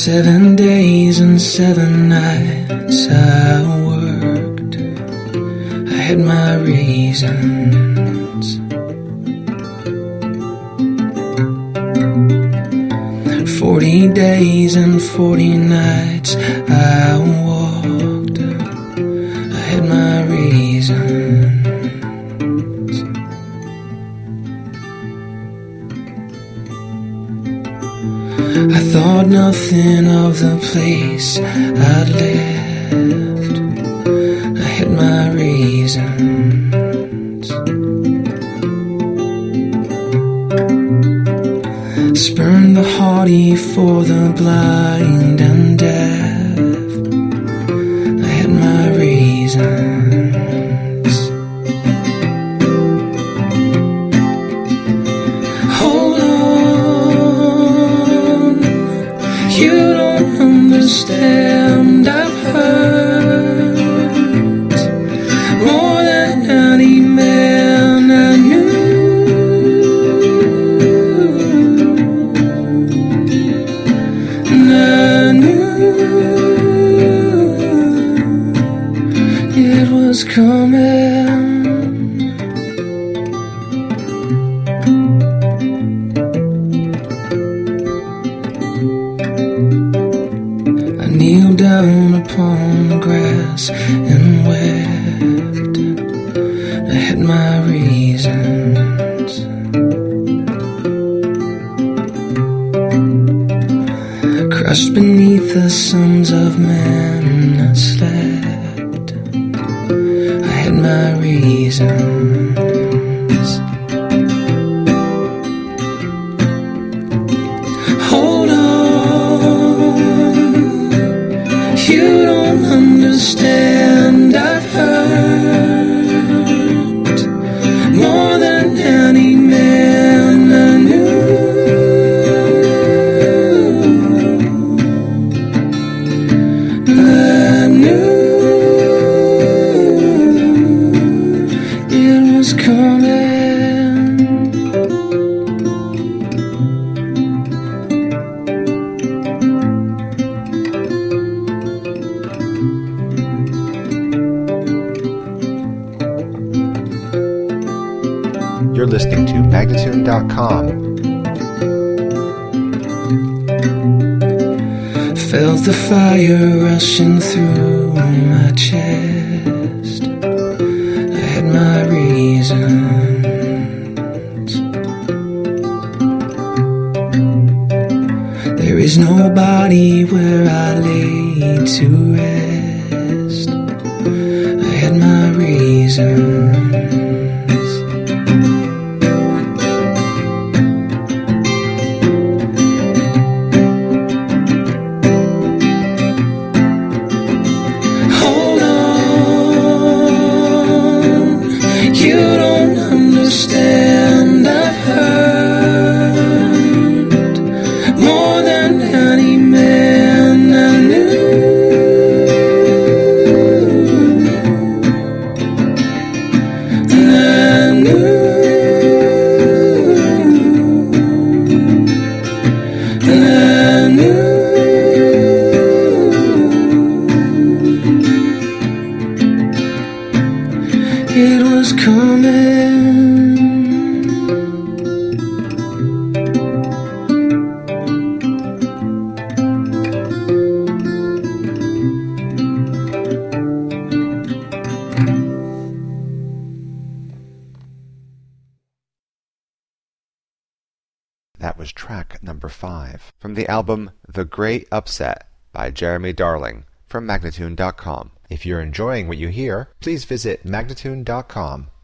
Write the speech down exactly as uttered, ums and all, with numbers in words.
Seven days and seven nights I worked. I had my reasons. Forty days and forty nights I walked. I had my reasons. I thought nothing of the place I'd left. I had my reasons. Spurned the haughty for the blind and deaf. I had my reasons. Hold on, you don't understand. I've hurt more than any man I knew. And I knew it was coming. I kneeled down upon the grass and wept. I had my reasons. Crushed beneath the sons of men that slept. I had my reasons. Hold on, you don't understand. I've hurt more than any man I knew. And I knew it was coming. You're listening to Magnatune dot com. Felt the fire rushing through my chest. I had my reasons. There is nobody where I lay to rest. I had my reasons. Hold on, you don't understand. I've hurt more than any man I knew. And I knew, and I knew it was coming. That was track number five from the album The Great Upset by Jeremy Darling from Magnatune dot com. If you're enjoying what you hear, please visit Magnatune dot com